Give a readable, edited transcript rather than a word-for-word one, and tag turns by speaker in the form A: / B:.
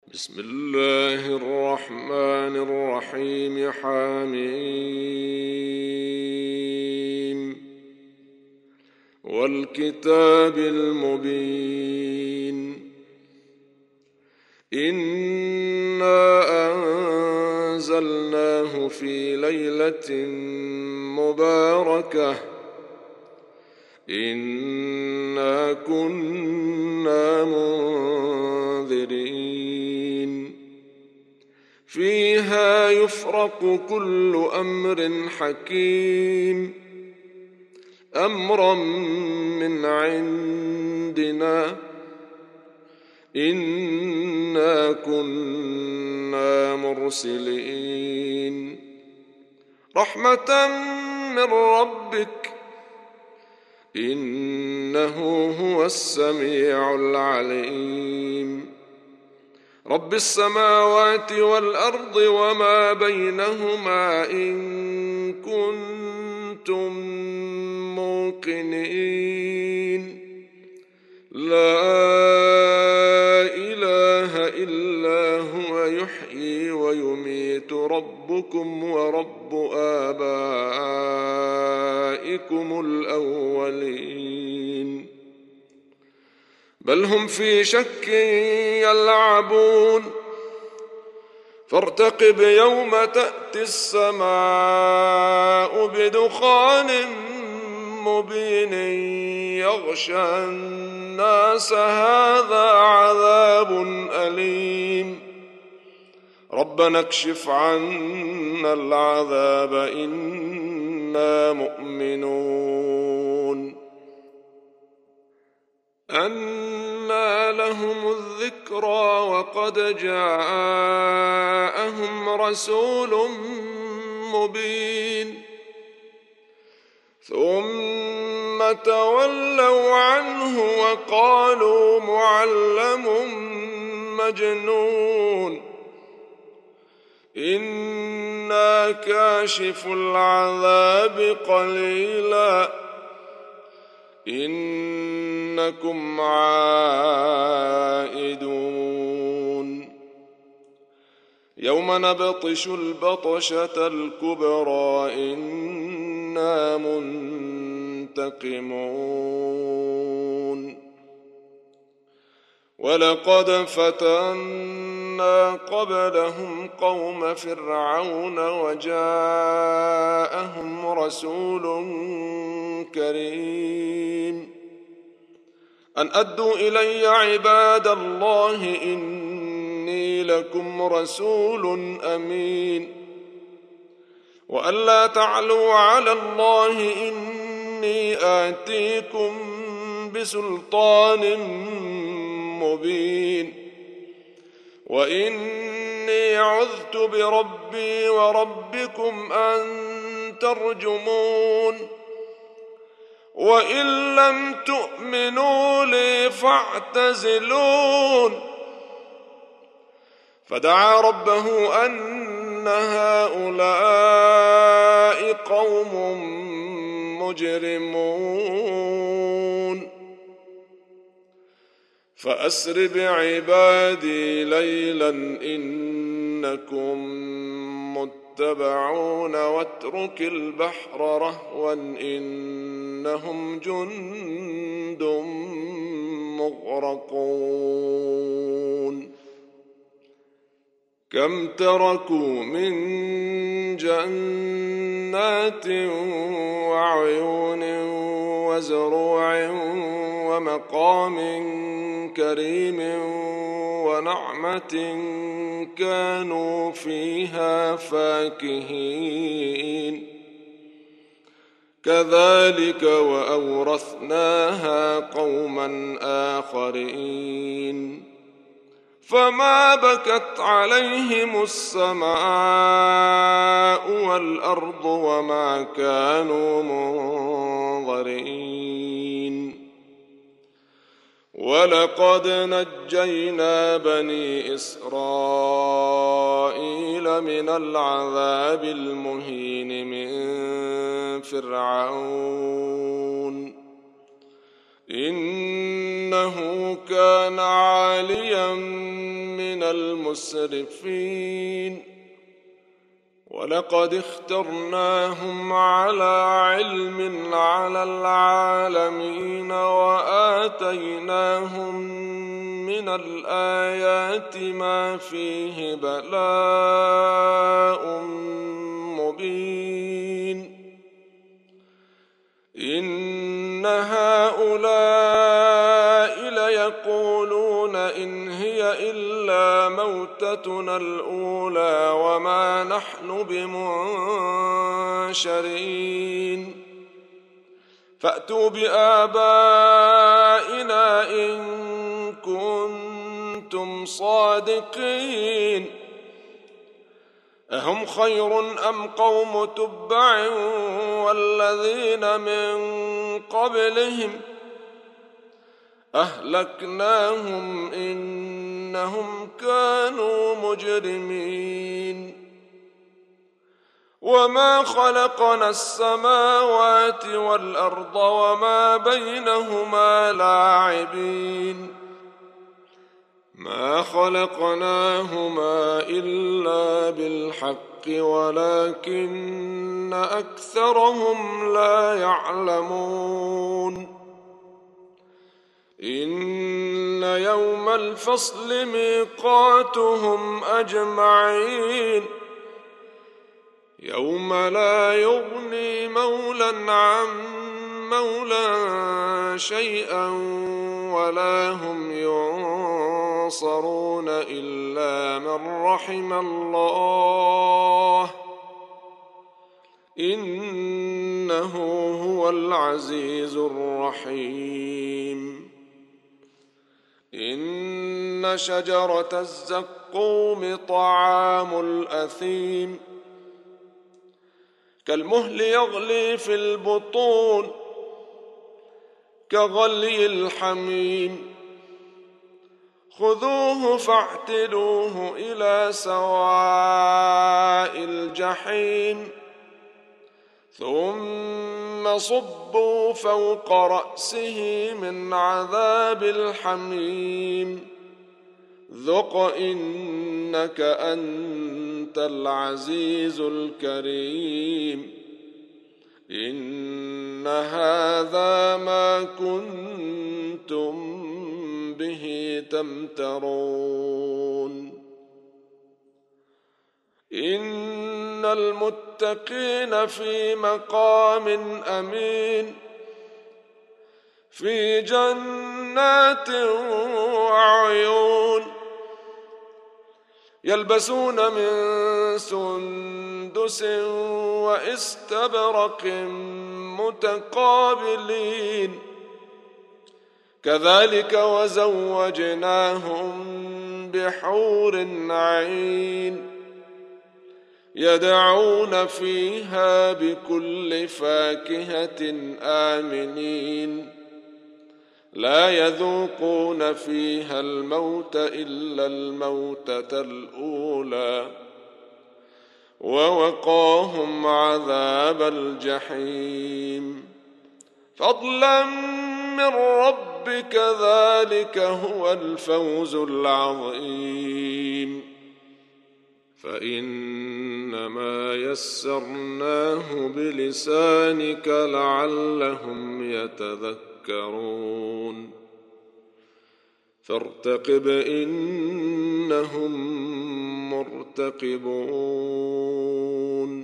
A: بسم الله الرحمن الرحيم. حميم والكتاب المبين. إنا أنزلناه في ليلة مباركة إنا كنا منذرين فيها يفرق كل أمر حكيم أمرا من عندنا إنا كنا مرسلين رحمة من ربك إنه هو السميع العليم رب السماوات والأرض وما بينهما إن كنتم موقنين لا إله إلا هو يحيي ويميت ربكم ورب آبائكم الأولين بل هم في شك يلعبون فارتقب يوم تأتي السماء بدخان مبين يغشى الناس هذا عذاب أليم ربنا اكشف عنا العذاب إنا مؤمنون أنى لهم الذكرى وقد جاءهم رسول مبين ثم تولوا عنه وقالوا معلم مجنون إنا كاشف العذاب قليلا إنكم عائدون يوم نبطش البطشة الكبرى إنا منتقمون ولقد فتنا قبلهم قوم فرعون وجاءهم رسول كريم أن أدوا إلي عباد الله إني لكم رسول أمين وأن لا تعلوا على الله إني آتيكم بسلطان مبين وإني عذت بربي وربكم أن ترجمون وإن لم تؤمنوا لي فاعتزلون فدعا ربه أن هؤلاء قوم مجرمون فأسر بعبادي ليلا إنكم متبعون واترك البحر رهوا إنهم جند مغرقون كم تركوا من جنات وعيون وزروع ومقام كريم ونعمة كانوا فيها فاكهين كذلك وأورثناها قوما آخرين فما بكت عليهم السماء والأرض وما كانوا منظرين ولقد نجينا بني إسرائيل من العذاب المهين من فرعون إنه كان عاليا من المسرفين ولقد اخترناهم على علم على العالمين وآتيناهم من الآيات ما فيه بلاء مبين إن هؤلاء ليقولون إن هي إلا موتتنا الأولى وما نحن بمنشرين فأتوا بآبائنا إن كنتم صادقين أهم خير أم قوم تبع والذين من قبلهم أهلكناهم إنهم كانوا مجرمين وما خلقنا السماوات والأرض وما بينهما لاعبين ما خلقناهما إلا بالحق ولكن أكثرهم لا يعلمون إن يوم الفصل ميقاتهم أجمعين يوم لا يغني مولى عن مولى شيئا ولا هم ينصرون إلا من رحم الله إنه هو العزيز الرحيم إن شجرة الزقوم طعام الأثيم كالمهل يغلي في البطون كغلي الحميم خذوه فاعتلوه إلى سواء الجحيم ثم صبوا فوق رأسه من عذاب الحميم ذق إنك أنت العزيز الكريم إن هذا ما كنتم به تمترون إن المتقين في مقام أمين في جنات وعيون يلبسون من سندس واستبرق متقابلين كذلك وزوجناهم بحور عين يدعون فيها بكل فاكهة آمنين لا يذوقون فيها الموت إلا الموتة الأولى ووقاهم عذاب الجحيم فضلا من ربك ذلك هو الفوز العظيم فإنما يسرناه بلسانك لعلهم يتذكرون فارتقب إنهم مرتقبون